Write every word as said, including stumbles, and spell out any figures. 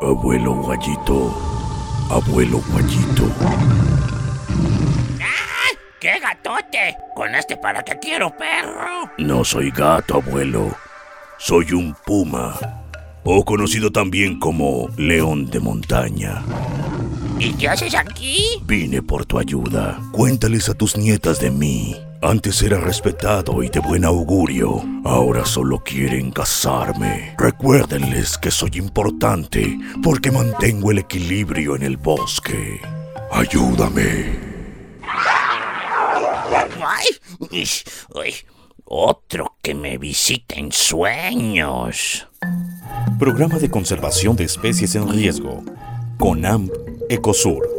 Abuelo Guayito, abuelo Guayito. ¡Ay! ¡Qué gatote! Con este para qué quiero perro. No soy gato, abuelo. Soy un puma, o conocido también como león de montaña. ¿Y qué haces aquí? Vine por tu ayuda. Cuéntales a tus nietas de mí. Antes era respetado y de buen augurio. Ahora solo quieren cazarme. Recuérdenles que soy importante porque mantengo el equilibrio en el bosque. Ayúdame. ¡Ay! Uy, uy. Otro que me visita en sueños. Programa de Conservación de Especies en Riesgo. CONAMP Ecosur.